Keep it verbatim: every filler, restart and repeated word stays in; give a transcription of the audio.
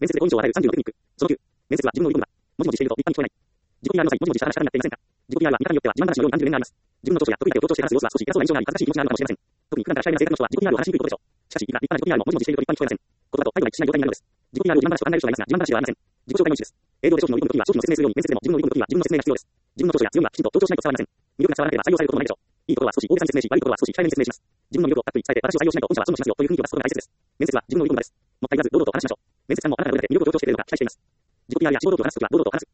面接でご以上を与えるさんじゅうのテクニック。そのきゅう、面接は自分の売り込むが、もじもじしていると一般に聞こえない。自己 ピーアール の際、もじもじした話し方になっていませんか？自己 ピーアール は見方によっては自慢話のように単純であります。自分の長所や得意だけを強調して話す様子は少し偉そうな印象があり、恥ずかしい気持ちがあるのかもしれません。特に普段から控えめな性格の人は自己 ピーアール を話しにくいことでしょう。しかし、いくら立派な自己 ピーアール ももじもじしていると一般に聞こえません。言葉と態度が一致しない状態になるのです。自己 ピーアール を自慢話と考える人がいますが、自慢話ではありません。自己紹介の一種です。英語で商品の売り込むときは商品の説明するように、面接でも自分の売り込むときは自分の説明が必要です。自分の長所や強みはきちんと強調しないと伝わりません。魅力が伝わらなければ採用されることもないでしょう。いいところは少し大げさに説明し、悪いところは少し控えめに説明します。自分の魅力をたっぷり伝えて、私を採用しないと御社は損をしますよという雰囲気を出すことが大切です。面接は自分の売り込む場です。もったいなく堂々と話しましょう。面接官もあなたの上で魅力を強調してくれるのか期待しています。自己 ピーアール や志望動機を話すときは堂々と話す。